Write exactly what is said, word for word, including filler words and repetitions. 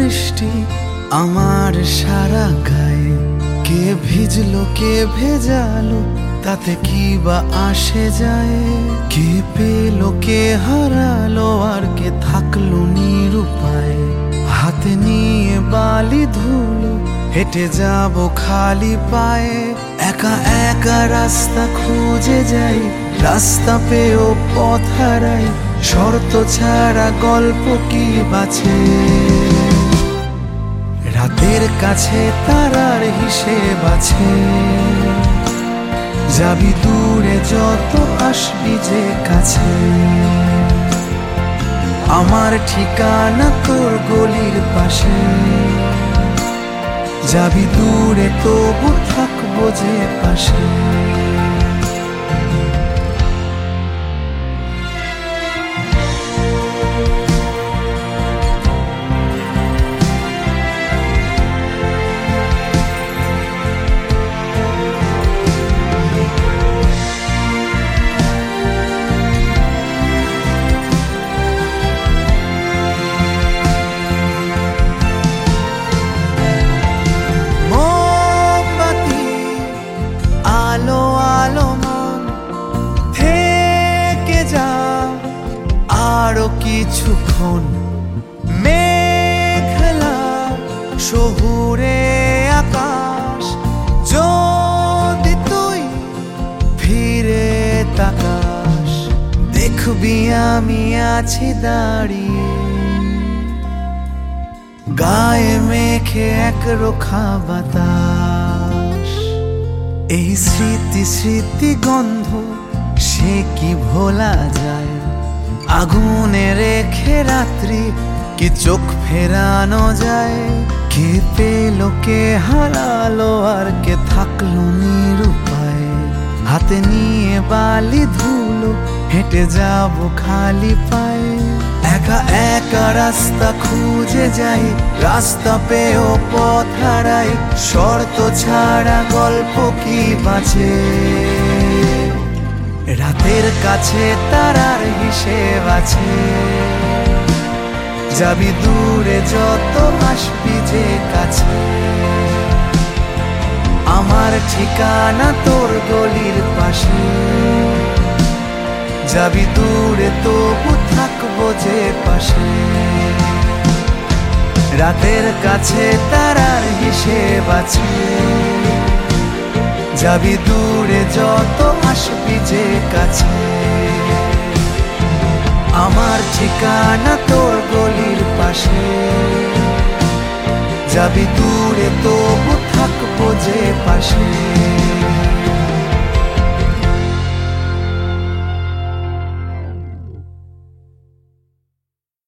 বৃষ্টি আমার সারা গায়ে, কে ভিজলো কে ভেজালো তাতে কি বা আসে যায়। কে পেলো কে হারালো আর কে থাকলো নিরুপায়। হাতে নিয়ে বালি ধুলো হেঁটে যাব খালি পায়ে। একা একা রাস্তা খুঁজে যাই, রাস্তা পেয়েও পথ হারাই। শর্ত ছাড়া গল্প কি বাঁচে, রাতের কাছে তারার হিসেব আছে। যাবি দূরে যত আসবি যে কাছে, আমার ঠিকানা তোর গলির পাশে। যাবি দূরে তবু থাকবো যে পাশে। আলো আলো মন থেকে যা আরো কিছুক্ষণ। মেঘলা শহুরে আকাশ, যদি তুই ফিরে তাকাস, দেখবি আমি আছি দাঁড়িয়ে। গায়ে মেখে এক রোখা বাতাস, এই স্মৃতি স্মৃতি গন্ধ সে কি ভোলা যায়। আগুনে রেখে রাত্রি কি চোখ ফেরানো যায়। কে পেলো কে হারালো আর কে থাকলো নিরুপায়। হাতে নিয়ে বালি ধুলো হেঁটে যাব খালি পায়ে। একা একা রাস্তা খুঁজে যাই, রাস্তা পেয়েও পথ হারাই। শর্ত ছাড়া গল্প কি বাঁচে, রাতের কাছে তারার হিসেব আছে। যাবি দূরে যত আসবি যে কাছে, আমার ঠিকানা তোর গলির পাশে। যাবি দূরে তবু থাকবো যে পাশে, রাতের কাছে তারার হিসেব আছে। যাবি দূরে যত আসবি যে কাছে, আমার ঠিকানা তোর গলির পাশে। যাবি দূরে তবু থাকবো যে পাশে।